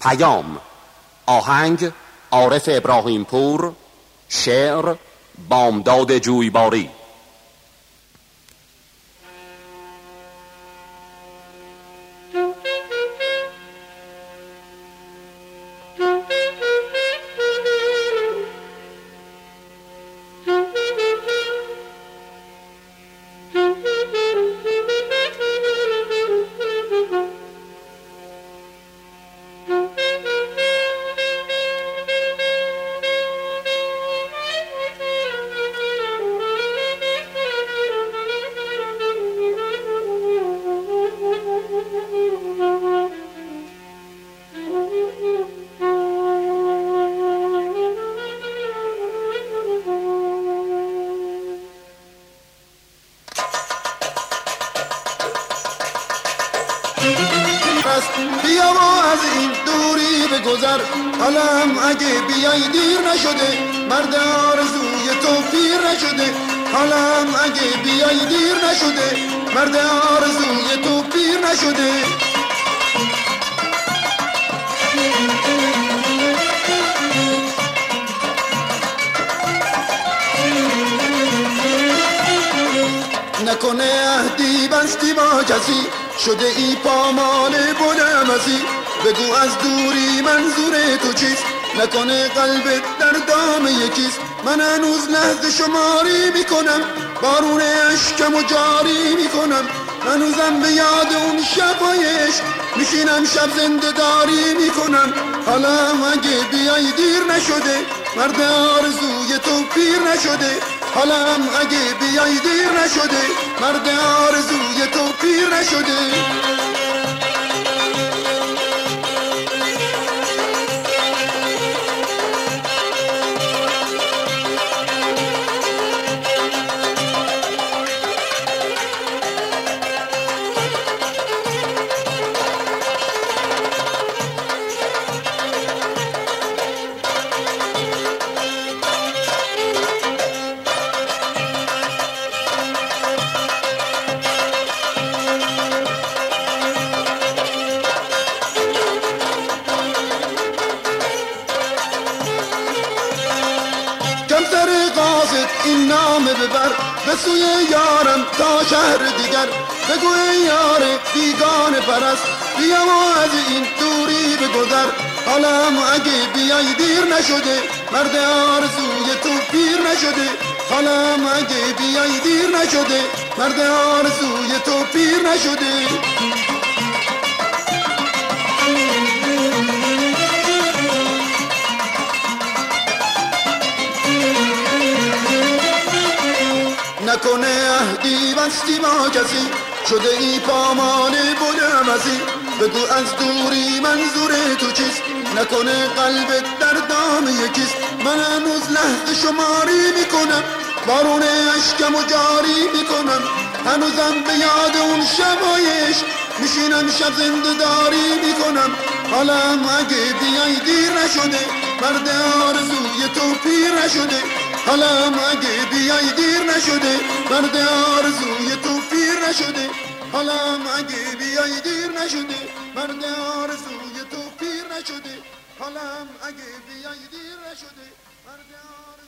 پیام. آهنگ عارف ابراهیم پور. شعر بامداد جویباری. بیا و از این دوری بگذر، حالم اگه بیای دیر نشده، مرد آرزوی تو پیر نشده. حالم اگه بیای دیر نشده، مرد آرزوی تو پیر نشده. نکنه عهدی بستی با کسی، شده ای پامال بلمسی. بگو از دوری منظور تو چیست، نکنه قلبت در دام یکیست. من هنوز لحظه شماری میکنم، بارون اشکم و جاری میکنم. هنوزم به یاد اون شبایش میشینم، شب زنده داری میکنم. حالا اگه بیای دیر نشده، مرد آرزوی تو پیر نشده. حالا اگه بیای دیر نشده، مرد آرزوی تو پیر نشده. این نامه ببر به سوی یارم تا شهر دیگر. بگو ای یار بیگانه پرست، بیا و از این دوری بگذر. حالا اگه بیای دیر نشده، مرد آرزوی تو پیر نشده. حالا اگه بیای دیر نشده، مرد آرزوی تو پیر نشده. نکنه عهدی بستی با کسی، شده ای پامال بلمسی. بگو از دوری منظور تو چیست، نکنه قلبت در دام یکیست. من هنوز لحظه شماری میکنم، بارون اشکم و جاری میکنم. هنوزم به یاد اون شبایش میشینم، شب زنده داری میکنم. حالا اگه بیای دیر نشده، مرد آرزوی تو پیر نشده. حالا اگه بیای دیر نشده، مرد آرزوی تو پیر نشده. حالا اگه بیای دیر نشده، مرد آرزوی تو پیر نشده. حالا اگه بیای دیر نشده، مرد آرزوی